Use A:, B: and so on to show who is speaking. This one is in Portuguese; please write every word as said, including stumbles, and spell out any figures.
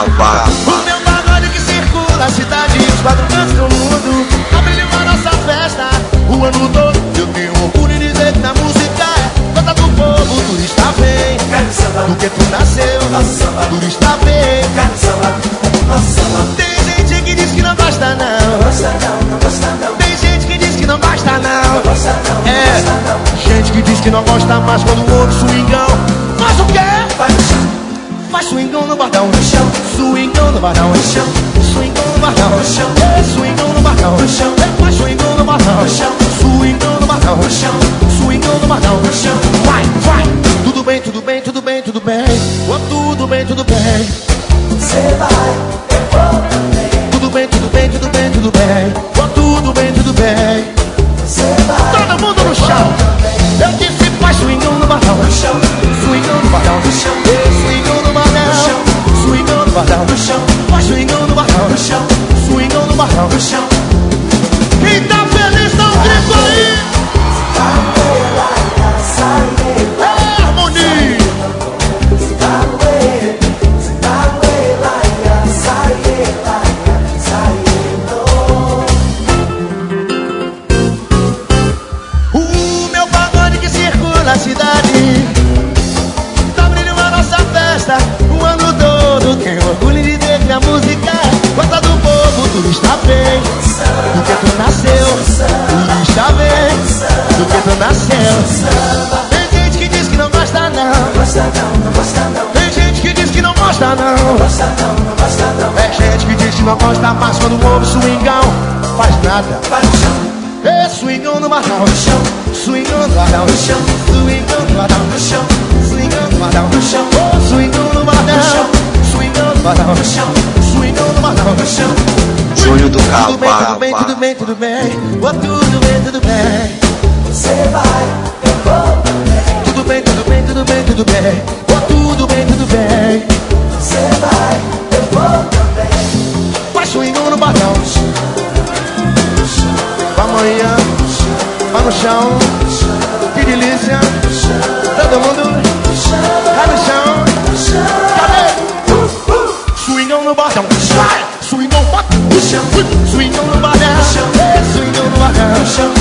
A: cavalo.
B: O meu pagode que circula a cidade, os quatro cantos do mundo, abriu a nossa festa o ano todo. Eu tenho orgulho de dizer que na música é conta do povo. Turista vem, do que tu nasceu, turista vem. Tem gente que diz que não gosta não, tem gente que diz que não gosta não. É, gente que diz que não gosta mais quando ouve swingão. Faz o quê? Faz swingão no bardão, swingão no bardão, swingão no bardão, swingão no bardão, faz swingão no bardão, swingão no bardão, swingão no bardão. Vai, vai. Tudo bem, tudo bem, tudo bem, tudo bem. Oh, tudo bem, tudo bem. Você vai, eu vou também. Tudo bem, tudo bem, tudo bem, tudo bem. Oh, tudo bem, tudo bem. Você vai, todo mundo no chão. Eu disse faz swingão no bardão, swingão no bardão, swingão no bardão, swingão no bardão, faz swingão no bardão, swingão no bardão. Quem tá feliz dá um grito aí. É harmonia. O meu pagode que circula a cidade, tá brilhando a nossa festa o ano todo. Tenho orgulho de dizer que a música gosta do povo. Turista vem, do que tu nasceu, turista vem, do que tu nasceu. Tem gente que diz que não gosta não, tem gente que diz que não gosta não. É gente que diz que não gosta mais quando ouve swingão. Faz nada. É swingão no bardão, swingão no bardão, swingão no bardão, swingão no bardão, oh, swingão no bardão, swingão no bardão, swingão no bardão.
A: Sonho do
B: Tudo bem,
A: cavalo.
B: tudo bem, tudo bem, tudo bem. Oh, tudo bem, tudo bem.
C: Você vai, eu vou também.
B: Tudo bem, tudo bem, tudo bem, tudo bem. Oh, tudo bem, tudo bem.
C: Você vai, eu vou também.
B: Faz swingão no bardão. Amanhã, vai no chão. Que delícia. Todo mundo vai no chão. Cadê? Uh, uh. Swingão no bardão. Swingão no bardão. Swingão no bardão. Swingão no bardão.